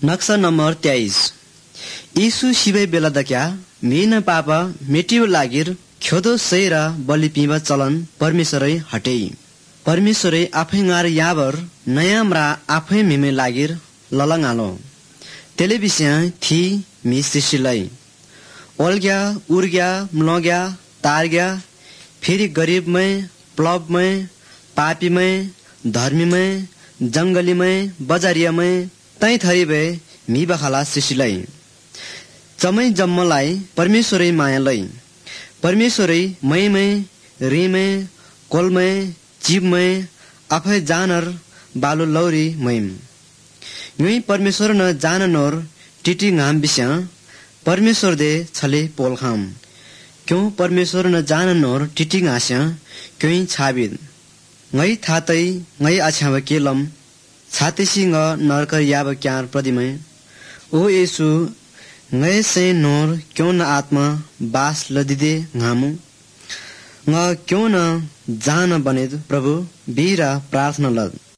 नक्शा नंबर 23 यीशु शिवे बेला दक्या मीन पाप मेटियो लागिर ख्योदो सैरा बलि पिवा चलन परमेश्वरै हटे परमेश्वरै आफै गार याबर नयाँ म्रा आफै मिमे लागिर ललंगालो टेलिभिजन थी मी सिसिलाई ओल्ग्या उर्ग्या म्लोग्या तारग्या फेरि गरीबमै प्लबमै पापीमै धर्मीमै जंगलीमै बजारियामै तै थरीबे मी बखाला सिसिलाई चमै जम्मलाई परमेश्वरै मायालै परमेश्वरै मैमै रिमै कोलमै जीवमै आफै जानर बालु लौरी मैम युई परमेश्वर न जाननोर टिटी घाम बिस्या परमेश्वर दे छले पोल खाम क्यों परमेश्वर न जाननोर टिटी घास्या क्यों छाबिद ngै थातै ngै आछ्याव केलम छातेसिंग नरकर याब क्यार प्रतिमै ओ येसु ngै से नोर क्यों न आत्मा बास लदिदे घामु क्यों न जान बनेद प्रभु बीरा प्रार्थना लद